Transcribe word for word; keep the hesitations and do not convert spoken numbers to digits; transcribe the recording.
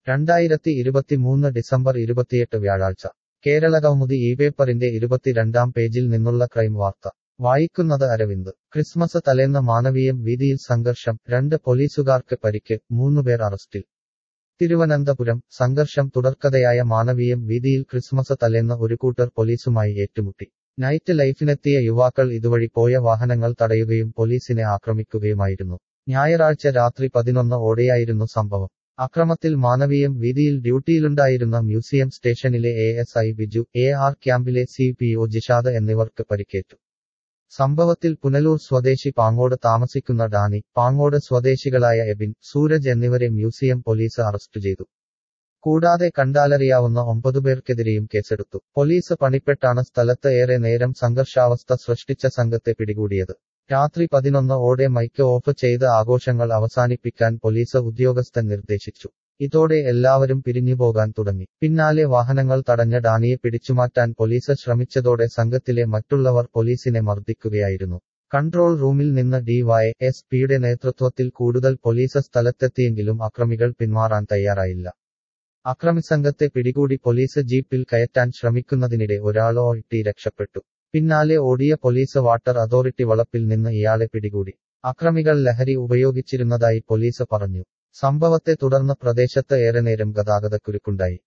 രണ്ടായിരത്തി ഇരുപത്തിമൂന്ന് ഡിസംബർ ഇരുപത്തിയെട്ട് വ്യാഴാഴ്ച കേരളകൗമുദി ഈ പേപ്പറിന്റെ ഇരുപത്തിരണ്ടാം പേജിൽ നിന്നുള്ള ക്രൈം വാർത്ത വായിക്കുന്നത് അരവിന്ദ്. ക്രിസ്മസ് തലേന്ന് മാനവീയം വീതിയിൽ സംഘർഷം, രണ്ട് പോലീസുകാർക്ക് പരിക്ക്, മൂന്നുപേർ അറസ്റ്റിൽ. തിരുവനന്തപുരം സംഘർഷം തുടർക്കഥയായ മാനവീയം വീതിയിൽ ക്രിസ്മസ് തലേന്ന് ഒരു കൂട്ടർ പോലീസുമായി ഏറ്റുമുട്ടി. നൈറ്റ് ലൈഫിനെത്തിയ യുവാക്കൾ ഇതുവഴി പോയ വാഹനങ്ങൾ തടയുകയും പോലീസിനെ ആക്രമിക്കുകയുമായിരുന്നു. ഞായറാഴ്ച രാത്രി പതിനൊന്ന് ഓടെയായിരുന്നു സംഭവം. അക്രമത്തിൽ മാനവീയം വീതിയിൽ ഡ്യൂട്ടിയിലുണ്ടായിരുന്ന മ്യൂസിയം സ്റ്റേഷനിലെ A S I Biju, A R ക്യാമ്പിലെ സി പി ഒ ജിഷാദ് എന്നിവർക്ക് പരിക്കേറ്റു. സംഭവത്തിൽ പുനലൂർ സ്വദേശി പാങ്ങോട് താമസിക്കുന്ന ഡാനി, പാങ്ങോട് സ്വദേശികളായ എബിൻ, സൂരജ് എന്നിവരെ മ്യൂസിയം പോലീസ് അറസ്റ്റ് ചെയ്തു. കൂടാതെ കണ്ടാലറിയാവുന്ന ഒമ്പതുപേർക്കെതിരെയും കേസെടുത്തു. പോലീസ് പണിപ്പെട്ടാണ് സ്ഥലത്ത് ഏറെ നേരം സംഘർഷാവസ്ഥ സൃഷ്ടിച്ച സംഘത്തെ പിടികൂടിയത്. രാത്രി പതിനൊന്ന് ഓടെ മൈക്ക് ഓഫ് ചെയ്ത് ആഘോഷങ്ങൾ അവസാനിപ്പിക്കാൻ പോലീസ് ഉദ്യോഗസ്ഥൻ നിർദ്ദേശിച്ചു. ഇതോടെ എല്ലാവരും പിരിഞ്ഞുപോകാൻ തുടങ്ങി. പിന്നാലെ വാഹനങ്ങൾ തടഞ്ഞ ഡാനിയെ പിടിച്ചുമാറ്റാൻ പോലീസ് ശ്രമിച്ചതോടെ സംഘത്തിലെ മറ്റുള്ളവർ പോലീസിനെ മർദ്ദിക്കുകയായിരുന്നു. കൺട്രോൾ റൂമിൽ നിന്ന് ഡി വൈ എസ് പിയുടെ നേതൃത്വത്തിൽ കൂടുതൽ പോലീസ് സ്ഥലത്തെത്തിയെങ്കിലും അക്രമികൾ പിന്മാറാൻ തയ്യാറായില്ല. അക്രമിസംഘത്തെ പിടികൂടി പോലീസ് ജീപ്പിൽ കയറ്റാൻ ശ്രമിക്കുന്നതിനിടെ ഒരാൾ ഓടി രക്ഷപ്പെട്ടു. പിന്നാലെ ഓടിയ പോലീസ് വാട്ടർ അതോറിറ്റി വളപ്പിൽ നിന്ന് ഇയാളെ പിടികൂടി. അക്രമികൾ ലഹരി ഉപയോഗിച്ചിരുന്നതായി പോലീസ് പറഞ്ഞു. സംഭവത്തെ തുടർന്ന് പ്രദേശത്ത് ഏറെ നേരം ഗതാഗതക്കുരുക്കുണ്ടായി.